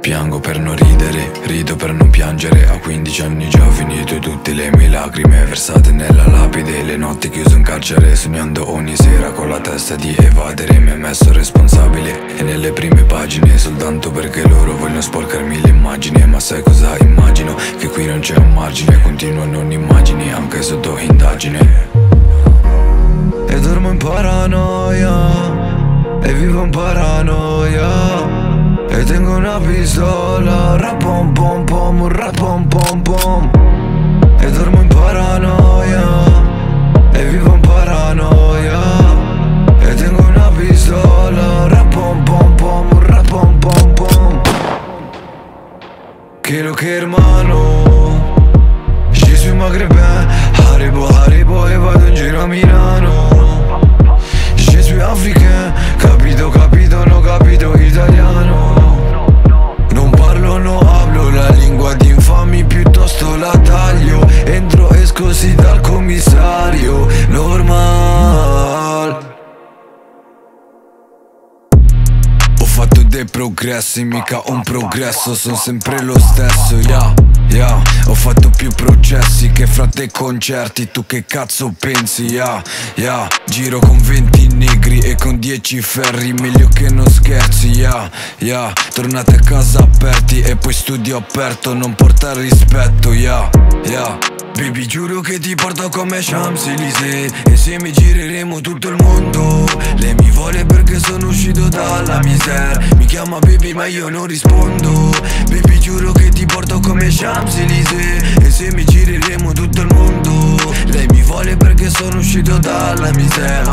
Piango per non ridere, rido per non piangere. A 15 anni già ho finito tutte le mie lacrime versate nella lapide. Le notti chiuso in carcere, sognando ogni sera con la testa di evadere. Mi ha messo responsabile e nelle prime pagine, soltanto perché loro vogliono sporcarmi le immagini. Ma sai cosa immagino? Che qui non c'è un margine, continuo non immagini anche sotto indagine. E dormo in paranoia e vivo in paranoia. E tengo una pistola, rapom pom pom, rapom pom pom. E dormo in paranoia e vivo in paranoia. E tengo una pistola, rapom pom pom, rapom pom pom. Que lo que hermano, je suis maghrébin, Haribo Haribo e vado in giro a Milano. Je suis africain, capito capito, no capito italiano. Non parlo, no hablo la lingua di infami, piuttosto la taglio. Entro, esco sì dal commissario, normal. Ho fatto dei progressi, mica un progresso, sono sempre lo stesso, yeah. Ho fatto più processi che fra te concerti, tu che cazzo pensi, yeah. Giro con 20 negri e con 10 ferri, meglio che non scherzi, yeah. Tornate a casa aperti e poi studio aperto, non porta rispetto, yeah. Baby giuro che ti porto come Champs-Élysées, e se mi gireremo tutto il mondo. Lei mi vuole perché sono uscito dalla misère, mi chiama baby ma io non rispondo. Baby giuro che ti porto come Champs-Élysées, e se mi gireremo tutto il mondo. Lei mi vuole perché sono uscito dalla misère.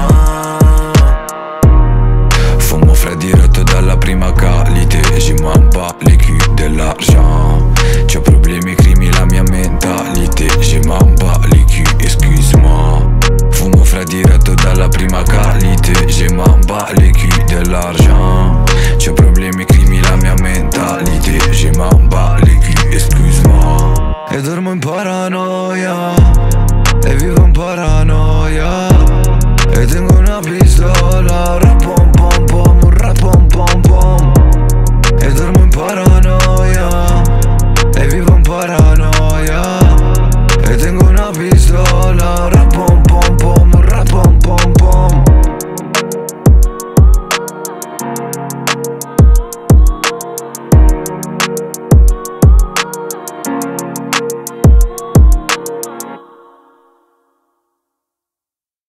Fumo freddi rotto dalla prima qualité, je m'en bats les culs de l'argent. C'ho problemi, crimi la mia mentalité, je m'en bats les culs, excuse-moi. Fumo freddi rotto dalla prima qualité, je m'en bats les culs de l'argent. C'ho problemi, crimi la mia mentalité, je m'en bats les culs, excuse-moi. E dormo in paranoia e vivo in paranoia. E tengo una pistola, rapom pom pom, rapom pom pom. E dormo in paranoia e vivo in paranoia. E tengo una pistola,